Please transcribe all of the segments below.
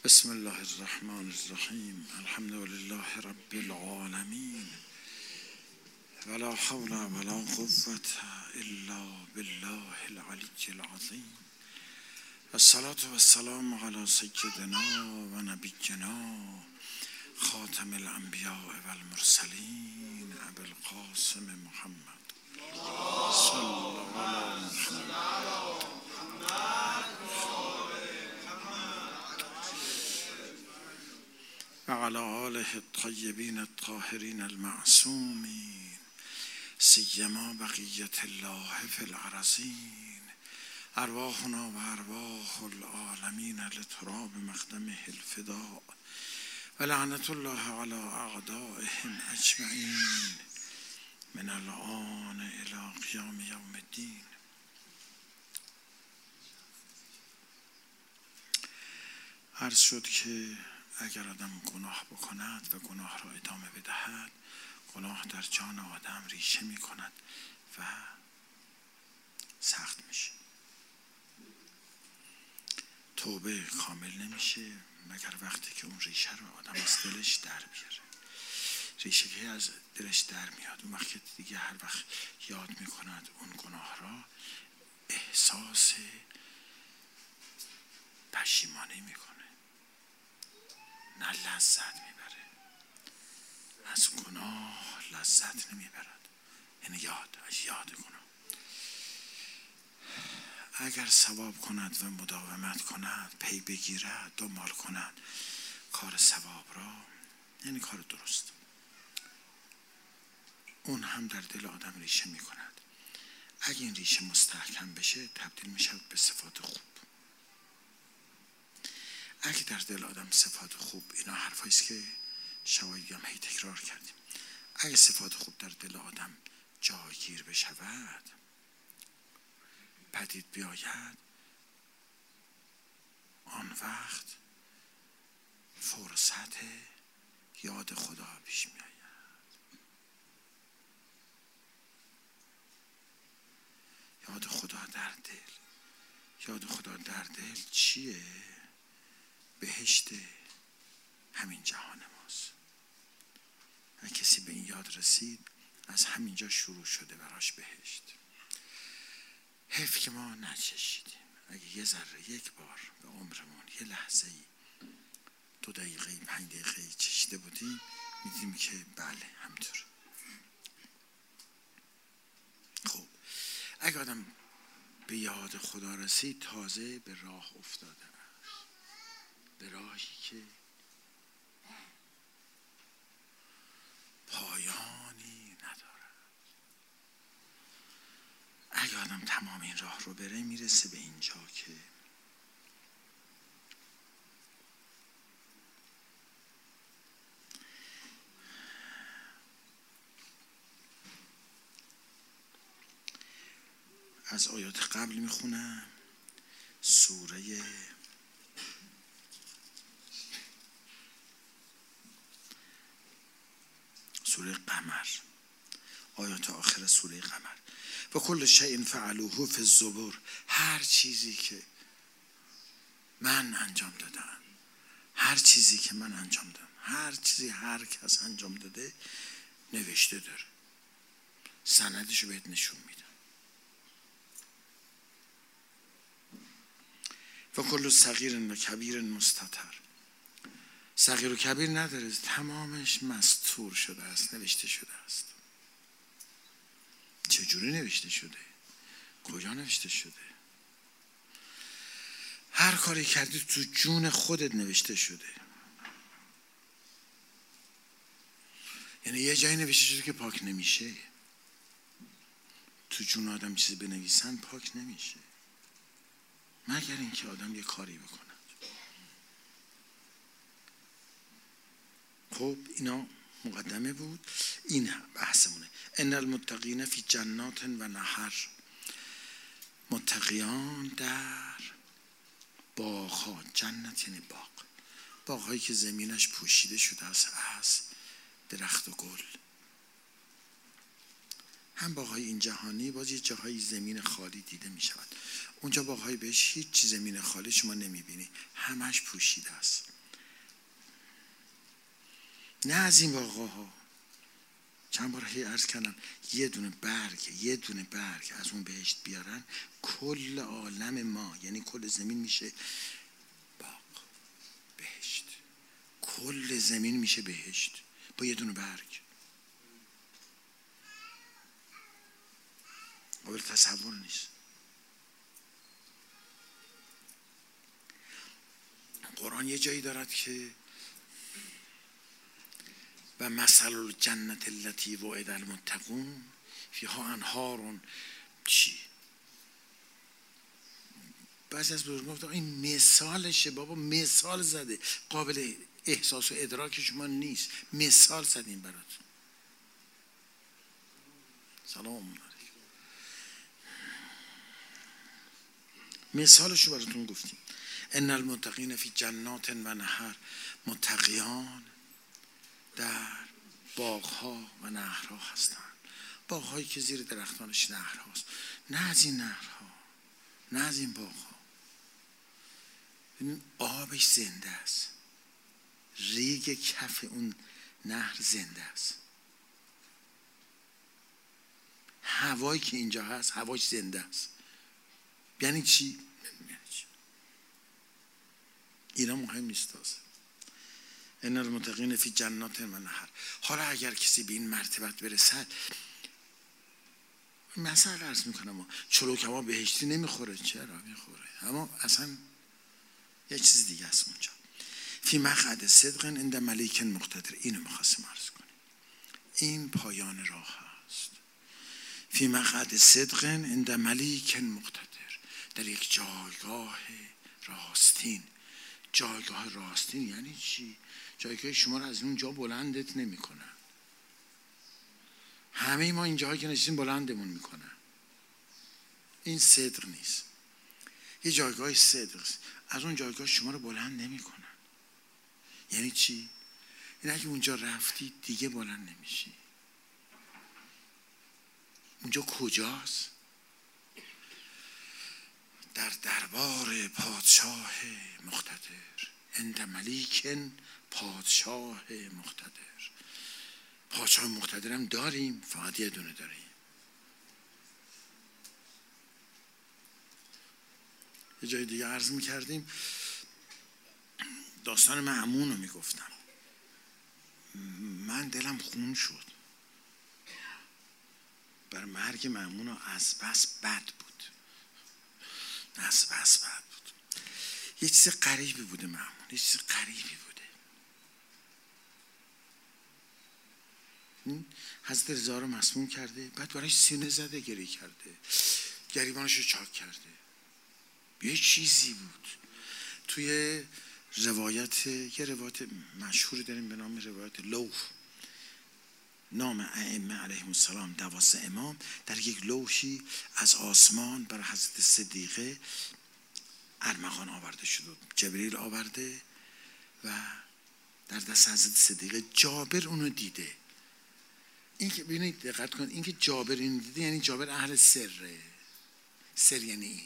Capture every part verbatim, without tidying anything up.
بسم الله الرحمن الرحیم. الحمد لله رب العالمین ولا حول ولا قوة الا بالله العلی العظیم. الصلاة والسلام علی سیدنا و نبینا خاتم الانبیاء والمرسلین ابی القاسم محمد صلی الله علی محمد و علی آله الطیبین الطاهرین المعصومین سیما بقیة الله فی الارضین. ارواحنا و ارواح العالمین لتراب مقدمه الفداء و لعنت الله علی اعدائهم اجمعین من الآن الی قیام یوم الدین. عرض شد که اگر آدم گناه بکند و گناه را ادامه بدهد، گناه در جان آدم ریشه می کند و سخت میشه. توبه کامل نمیشه مگر وقتی که اون ریشه رو آدم از دلش در بیاره. ریشه که از دلش در میاد، اون وقت دیگه هر وقت یاد میکند اون گناه را، احساس پشیمانی میکنه، نه لذت میبره. از گناه لذت نمیبرد، یعنی یاد از یاد گناه. اگر ثواب کند و مداومت کند، پی بگیرد، دنبال کند کار ثواب را، یعنی کار درست، اون هم در دل آدم ریشه میکند. اگه این ریشه مستحکم بشه، تبدیل میشه به صفات خوب. اگه در دل آدم صفات خوب، اینا حرفایی است که شواهدی هم هی تکرار کردیم، اگه صفات خوب در دل آدم جایگیر بشود، پدید بیاید، آن وقت فرصت یاد خدا پیش می آید. یاد خدا در دل. یاد خدا در دل چیه؟ بهشت همین جهان ماست. اگه کسی به این یاد رسید، از همینجا شروع شده براش بهشت. حیف که ما نچشیدیم. اگه یه ذره، یک بار به عمرمون یه لحظه ای، دو دقیقه ای، پنج دقیقه ای چشیده بودیم، میدیم که بله همینطور. خب اگه آدم به یاد خدا رسید، تازه به راه افتاده، به راهی که پایانی ندارد. اگه آدم تمام این راه رو بره، میرسه به اینجا که از آیات قبل میخونم. سوره سوره قمر، آیات آخر سوره قمر. و کل شیء فعلوه فی الزبر. هر چیزی که من انجام دادم، هر چیزی که من انجام دادم، هر چیزی هر کس انجام داده، نوشته داره. سندشو بهت نشون میدم. و کل صغیر و کبیر مستتر. صغیر و کبیر نداره، تمامش مستور شده است، نوشته شده است. چجوری نوشته شده؟ کجا نوشته شده؟ هر کاری کردی تو جون خودت نوشته شده. یعنی یه جایی نوشته شده که پاک نمیشه. تو جون آدم چیزی بنویسن پاک نمیشه، مگر اینکه آدم یه کاری بکنه. خب اینا مقدمه بود. این بحثمونه. ان المتقین فی جنات و نهر. متقیان در باغ‌ها. جنت یعنی باغ. باغ‌هایی که زمینش پوشیده شده است از درخت و گل. هم باغ‌های این جهانی، باز یه جاهای زمین خالی دیده می‌شود. اونجا باغ‌های بهش هیچ زمین خالی شما نمی‌بینی، همش پوشیده است. نه از این باغ‌ها. چند بار هی عرض کردم یه دونه برگ یه دونه برگ از اون بهشت بیارن کل عالم ما، یعنی کل زمین میشه باغ، بهشت. کل زمین میشه بهشت با یه دونه برگ. قابل تصور نیست. قرآن یه جایی دارد که و مثل الجنت التي وعد المتقون فیها انهار چی؟ بعضی از بزرگان گفتن این مثالشه بابا، مثال زده، قابل احساس و ادراک شما نیست، مثال زدیم براتون. سلام علیکم. مثالشو براتون گفتیم. ان المتقین فی جنات و نهر، متقیان در باغ‌ها و نهرها هستند. باغ‌هایی که زیر درختانش نهرهاست. نه از این نهرها، نه از این باغ‌ها. این آبش زنده است. ریگ کف اون نهر زنده است. هوایی که اینجا هست هواش زنده است. یعنی چی؟ یعنی چی؟ اینا مهم نیست. تازه ان المتقین فی جنات و نهر. حالا اگر کسی به این مرتبت برسد، مثلا عرض میکنم چلو کباب بهشتی نمیخوره. چرا میخوره؟ اما اصلا یه چیز دیگه است اونجا. فی مقعد صدق عند ملیک مقتدر. اینو میخواستم عرض کنیم. این پایان راه است. فی مقعد صدق عند ملیک مقتدر. در یک جایگاه راستین. جایگاه راستین یعنی چی؟ جایگاه شما رو از اون جا بلندت نمی کنن. همه ما این جاهایی که نشستیم بلندمون میکنن. این صدق نیست. یه جایگاه صدق است. از اون جایگاه شما رو بلند نمی کنن. یعنی چی؟ این اگه اونجا رفتی دیگه بلند نمیشی. اونجا کجاست؟ در دربار پادشاه مقتدر. عند ملیک پادشاه مقتدر. پادشاه مقتدرم داریم، فقط یه دونه داریم. یه جای دیگه عرض میکردیم، داستان مأمون رو میگفتم. من دلم خون شد بر مرگ مأمون. از بس بد بود، از بس بد بود. یه چیز غریبی بوده مأمون، یه چیز غریبی بوده. حضرت رضا رو مسموم کرده، بعد برایش سینه زده، گریه کرده، گریبانش رو چاک کرده. یه چیزی بود. توی روایت، یه روایت مشهوری داریم به نام روایت لوح، نام ائمه علیهم السلام، دوازده امام، در یک لوحی از آسمان بر حضرت صدیقه ارمغان آورده شده. جبریل آورده و در دست حضرت صدیقه. جابر اونو دیده. این که ببینید دقت کنید، این که جابر این دیده یعنی جابر اهل سره. سر یعنی این.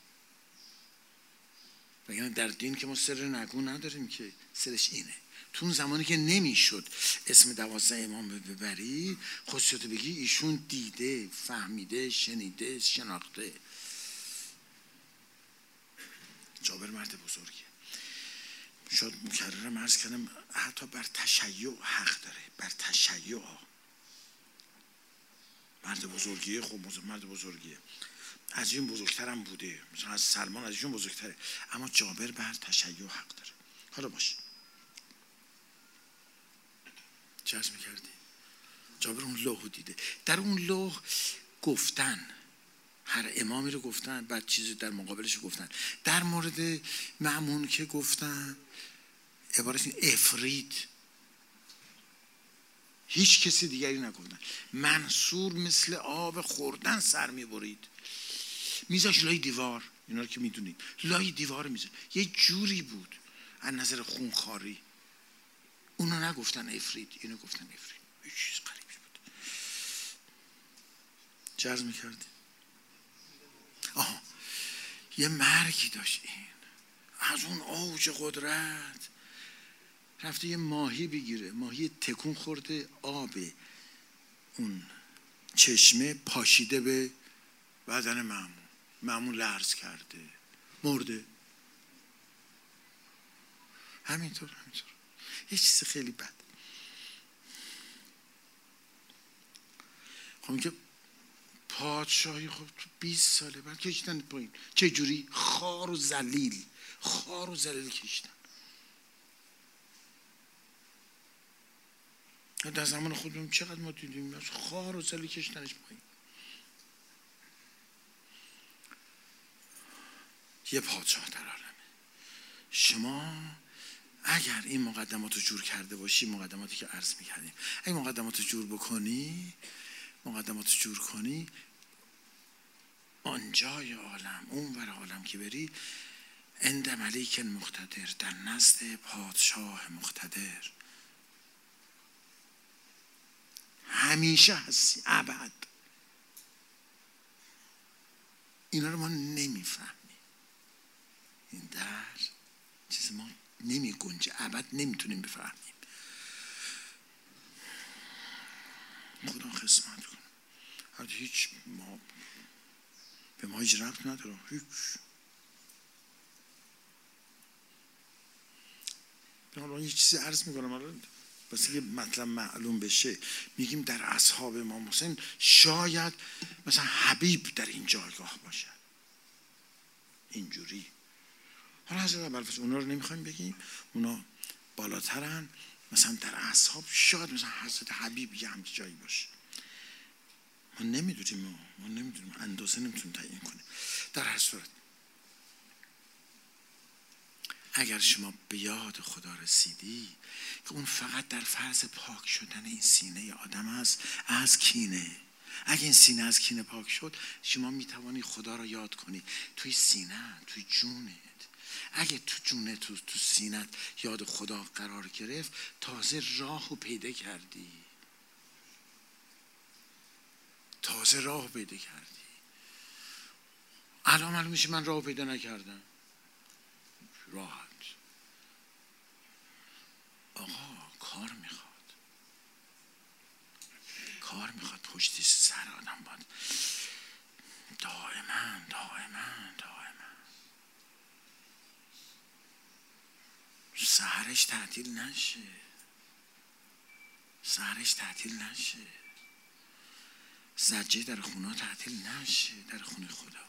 بگن در دین که ما سر نگو نداریم که، سرش اینه. تو اون زمانی که نمیشد اسم دوازده امام ببری، خصوصیت بگی ایشون دیده، فهمیده، شنیده، شناخته. جابر مرد بزرگیه. شاید مکررم عرض کردم حتی بر تشیع حق داره. بر تشیع مرد بزرگیه. خب مرد بزرگیه، از این بزرگترم بوده، مثلا از سلمان از این بزرگتره، اما جابر بر تشیع حق داره. حالا باشه، چه عرض میکردی؟ جابر اون لوح دیده. در اون لوح گفتن، هر امامی رو گفتن، بعد چیزی در مقابلش رو گفتن. در مورد مأمون که گفتن عبارت این افرید، هیچ کسی دیگری نگفتن. منصور مثل آب خوردن سر میبرید، میذاش لای دیوار. اینا رو که میدونید لای دیوار میذاش. یه جوری بود از نظر خونخواری. اونو نگفتن افرید، اینو گفتن افرید. یه چیز غریبی بود. چه عرض میکردی؟ آها، یه مرگی داشت این. از اون اوج قدرت رفته یه ماهی بگیره، ماهی تکون خورده، آب اون چشمه پاشیده به بدن مأمون، مأمون لرز کرده، مرده. همینطور همینطور یه چیز خیلی بد. خب که پادشاهی خب تو بیست ساله بعد کشیدن پایین. چه جوری؟ خار و ذلیل، خار و ذلیل کشیدن. در زمان خودمون چقدر ما دیدیم خار و ذلیل کشیدنش پایین. یه پادشاه در عالمه. شما اگر این مقدمات رو جور کرده باشی، مقدماتی که عرض میکردیم، اگه مقدمات رو جور بکنی، مقدمات رو جور کنی، آنجای عالم، اون ور عالم که بری، عند ملیک مقتدر، در نزد پادشاه مقتدر همیشه هستی، ابد. اینا رو ما نمیفهمیم. این در چیز ما نمی گنجه، ابد نمیتونیم بفهمیم. خدا خدمت کنه. حتی هیچ ما به ما هیچ ربط نداره، هیچ. حالا یه چیزی عرض میکنم الان واسه که مطلب معلوم بشه. میگیم در اصحاب امام حسین شاید مثلا حبیب در این جایگاه باشد، اینجوری. حالا حضرت ابوالفضل اونا رو نمیخوایم بگیم، اونا بالاترن. مثلا در اصحاب شاید مثلا حضرت حبیب یه همچین جایی باشه، ما نمیدونیم، ما, ما نمیدونیم، اندازه نمیتونیم تعیین کنیم. در هر صورت اگر شما به یاد خدا رسیدی که اون فقط در فرض پاک شدن این سینه آدم است از کینه، اگه این سینه از کینه پاک شد، شما میتوانی خدا رو یاد کنی توی سینه، توی جونت. اگه تو جونه، تو تو سینت یاد خدا قرار گرفت، تازه راهو پیدا کردی، تازه راهو پیدا کردی. الان معلوم میشه من راهو پیدا نکردم. راحت. آقا کار میخواد، کار میخواد. پشت سر آدم باید دائما دائما دائما سحرش تعطیل نشه، سحرش تعطیل نشه، زجه در خونه تعطیل نشه، در خونه خدا.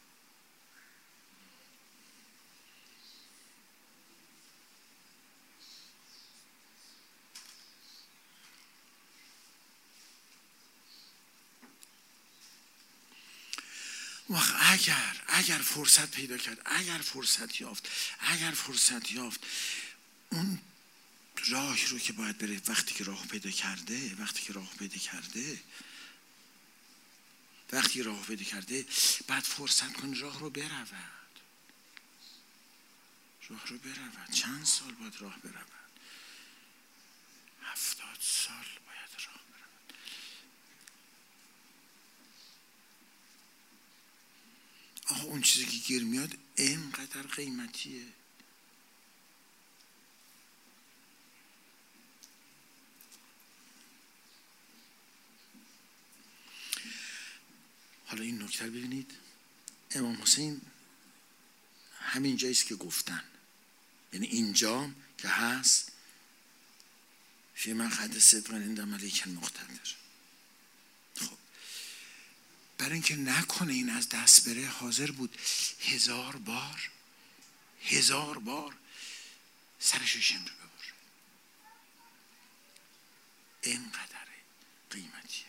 وقت اگر اگر فرصت پیدا کرد، اگر فرصت یافت، اگر فرصت یافت اون راهی رو که باید بره، وقتی که راه پیدا کرده، وقتی که راه پیدا کرده وقتی راه پیدا کرده بعد فرصت کن راه رو برود، راه رو برود. چند سال باید راه برود؟ هفتاد سال باید راه برود. آقا اون چیزی که گیر میاد اینقدر قیمتیه. حالا این نکته ببینید، امام حسین همین جاییست که گفتن، یعنی اینجا که هست فی مقعد صدق عند ملیک مقتدر. خب برای اینکه نکنه این از دست بره حاضر بود هزار بار هزار بار سرش شمر ببر. اینقدر قیمتیه.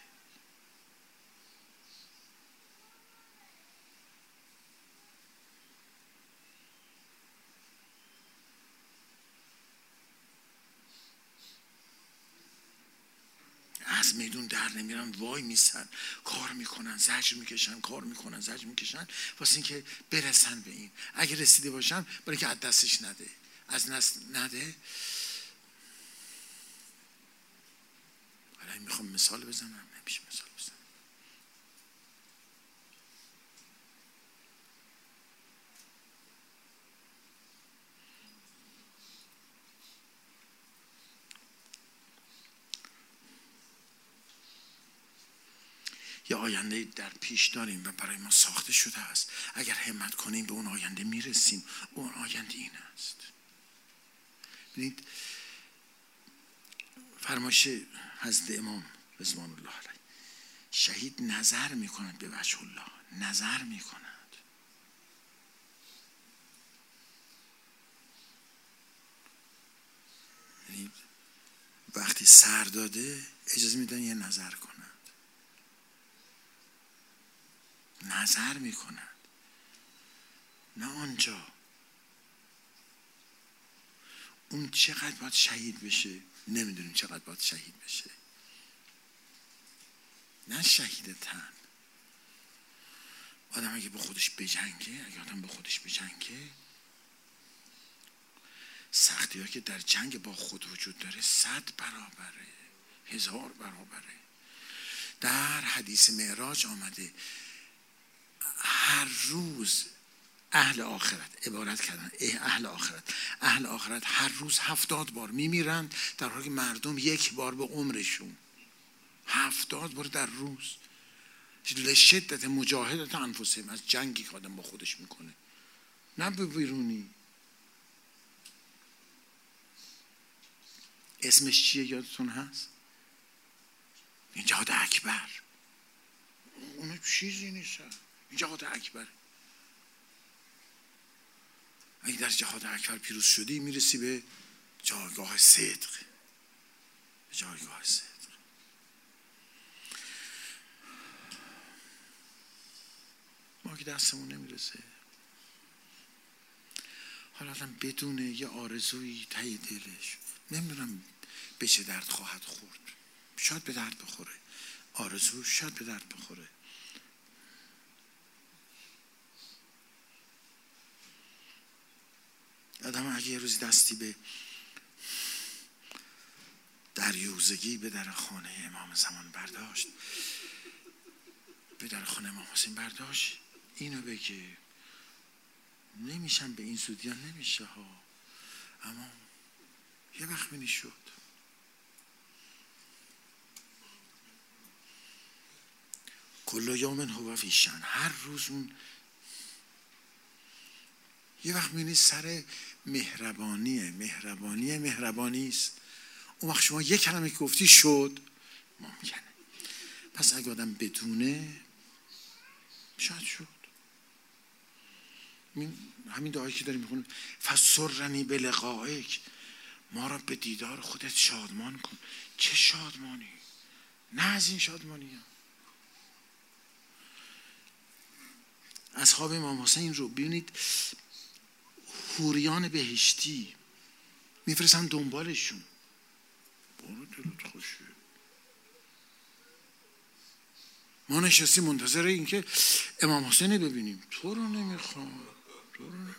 از میدون در نمیرن، وای میسن، کار میکنن، زجر میکشن، کار میکنن، زجر میکشن واسه اینکه برسن به این. اگه رسیده باشن برای که از دستش نده، از نست نده. حالا میخوام مثال بزنم، نمیشه مثال بزنم. یه آینده در پیش داریم و برای ما ساخته شده است. اگر همت کنیم به اون آینده میرسیم. اون آینده این است. ببینید فرمایش حضرت امام رضوان الله علیه، شهید نظر میکند به وجه الله، نظر میکند. یعنی وقتی سر داده اجازه میدن یه نظر کند، نظر میکند، نه آنجا اون چقدر باید شهید بشه، نمیدونیم چقدر باید شهید بشه، نه شهید تن. آدم اگه به خودش بجنگه، اگه آدم به خودش بجنگه، سختی ها که در جنگ با خود وجود داره صد برابره، هزار برابره. در حدیث معراج آمده هر روز اهل آخرت، عبارت کردن اهل آخرت، اهل آخرت هر روز هفتاد بار میمیرند، در حالی که مردم یک بار به عمرشون. هفتاد بار در روز. لشدت مجاهدت انفسهم، از جنگی که آدم با خودش میکنه، نه به بیرونی. اسمش چیه یادتون هست؟ این جهاد اکبر. اون چیزی نیست، این جهاد اکبر. اگه در جهاد اکبر پیروز شدی میرسی به جایگاه صدق، به جایگاه صدق. ما که دستمون نمیرسه. حالا آدم بدون یه آرزویی ته دلش، نمیدونم به چه درد خواهد خورد، شاید به درد بخوره، آرزو شاید به درد بخوره. آدم اگه یه روزی دستی به دریوزگی به در خانه امام زمان برداشت، به در خانه امام حسین برداشت، اینو بگه نمیشم به این زودی ها، نمیشه ها، اما یه وقت می شد. کل یوم هو فی شأن، هر روز اون یه وقت می سر مهربانیه، مهربانیه مهربانی است. اون وقت شما یک کلمه که گفتی شد، ممکنه. پس اگه آدم بدونه شاید شد. همین دعایی که داریم میخونیم فسرنی به لقائک، ما را به دیدار خودت شادمان کن. چه شادمانی؟ نه از این شادمانی ها. اصحاب امام حسین رو ببینید، حوریان بهشتی میفرستن دنبالشون، برو دلت خوشه. ما نشستیم منتظر این که امام حسین ببینیم، تو رو نمیخوام، تو رو نمیخوام.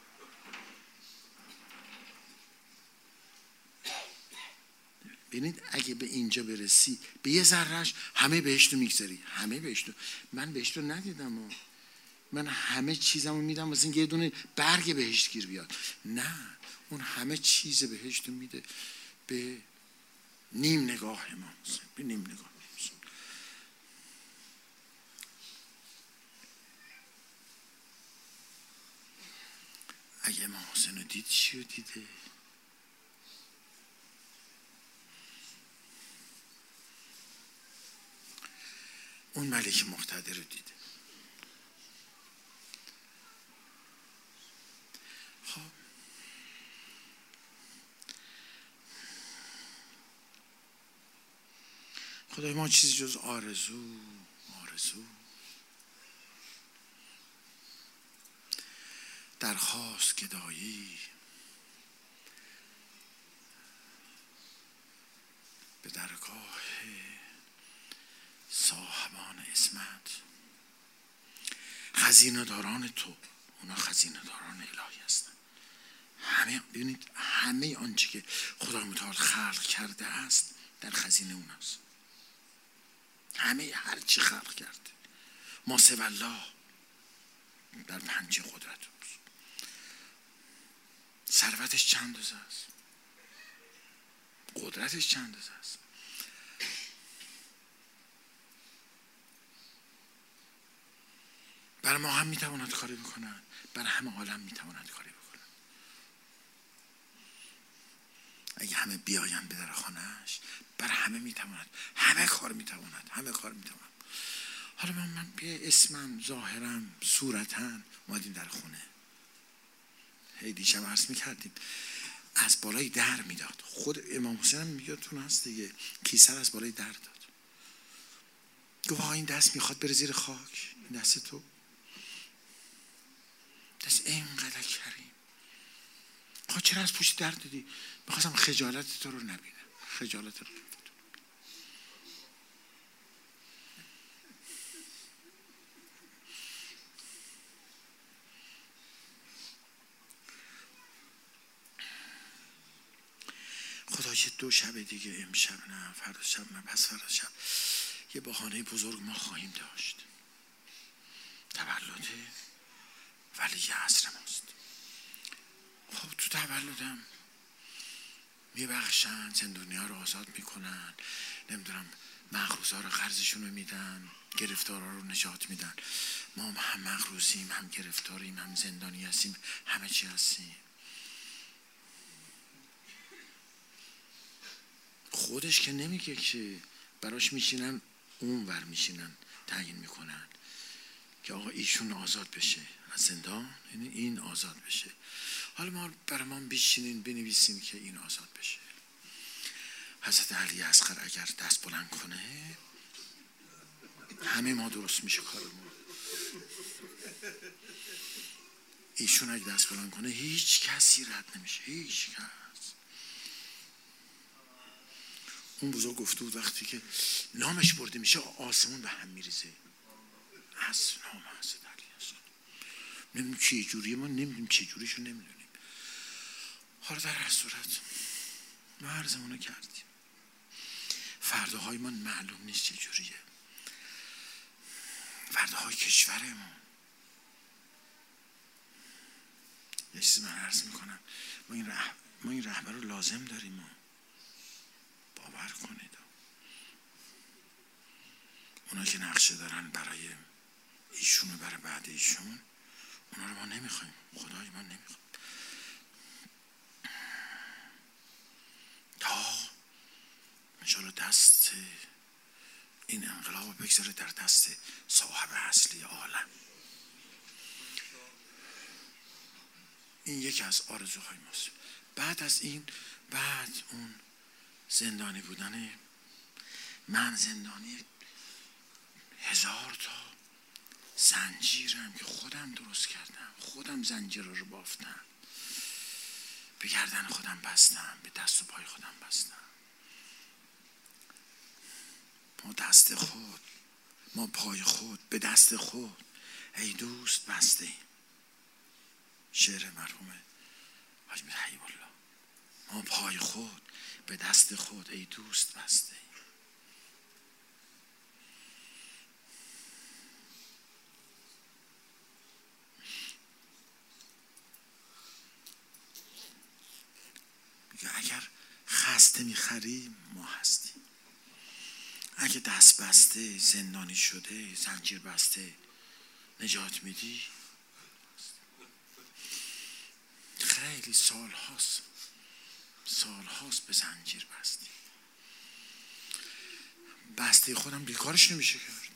ببینید اگه به اینجا برسی، به یه ذرهش همه بهشتو میگذاری، همه بهشتو. من بهشتو ندیدم و من همه چیزمو میدم واسه اینکه یه دونه برگ بهشت گیر بیاد. نه، اون همه چیز بهشتو میده به نیم نگاه امام حسین، به نیم نگاه. اگه امام حسین رو دید، چی رو دیده؟ اون ملک مقتدر رو دیده. خب خدای ما چیزی جز آرزو آرزو درخواست گدایی به درگاه صاحبان عصمت، خزینه داران تو، اونا خزینه داران الهی هستن. همه ببینید، همه آنچه که خدا متعال خلق کرده است در خزینه اون است. همه هر چی خلق کرده، ما سوی الله در پنجه قدرت اوست. ثروتش چند روز است، قدرتش چند روز است. برای ما هم میتواند کاری بکنند، برای همه عالم میتواند کاری بکنند. اگه همه بیایند به در خانه‌اش، برای همه میتواند، همه کار میتواند، همه کار میتواند. حالا من, من به اسمم، ظاهرم، صورتم اومدیم در خونه. هی دیشب عرض میکردیم از بالای در میداد. خود امام حسین هم میگه هست دیگه، کیسه از بالای در داد. گفت این دست میخواد بره زیر خاک، این دست تو دست اینقدر کریم. خب چرا از پشت در دادی؟ میخواستم خجالت تو رو نبینم، خجالت رو. خدا چه دو شب دیگه، امشب نه، فردا شب نه، پس فردا شب یه بهانه بزرگ ما خواهیم داشت. تولد ولی عصر ماست. خب تو تولدم میبخشن، زندانی ها رو آزاد میکنن، نمیدونم مغروضا رو قرضشون رو میدن، گرفتارا رو نجات میدن. ما هم مغروضیم، هم گرفتاریم، هم زندانی هستیم، همه چی هستیم. خودش که نمیگه که براش میشینن، اون ور میشینن تعیین میکنن که آقا ایشون آزاد بشه از زندان، یعنی این آزاد بشه. حالا ما برای ما بشینین بنویسیم که این آزاد بشه. حضرت علی اصغر اگر دست بلند کنه همه ما درست میشه کارمون. ایشون اگه دست بلند کنه هیچ کسی رد نمیشه، هیچ کس. اون بزرگ گفته بود وقتی که نامش برده میشه آسمون به هم میریزه. از نام حضرت علی اصغر نمیدونیم چه جوریه، ما نمیدونیم چه جوریشو نمیدونیم. حالا در هر صورت ما عرضمونو کردیم. فرداهای من معلوم نیست چه جوریه، فرداهای کشورمون. یه چیزی من عرض میکنم، ما این رح... ما این رهبر رو لازم داریم. ما باور کنید اونا که نقشه دارن برای ایشون و برای بعد ایشون، اونا رو ما نمیخوایم، خدای ما نمیخوایم. تا انشاءالله دست این انقلاب بگذاره در دست صاحب اصلی عالم. این یکی از آرزوهای ماست. بعد از این، بعد اون زندانی بودن، من زندانی هزار تا زنجیرم که خودم درست کردم، خودم زنجیر رو بافتم، به گردن خودم بستم، به دست و پای خودم بستم. ما دست خود، ما پای خود، به دست خود ای دوست بسته ایم. شعر مرحوم حاج میر حبیب الله. ما پای خود، به دست خود ای دوست بسته ایم. اگر خسته میخری ما هستیم، اگه دست بسته زندانی شده، زنجیر بسته نجات میدی. خیلی سال هاست سال هاست به زنجیر بستی. بسته خودم بیکارش نمیشه کرد.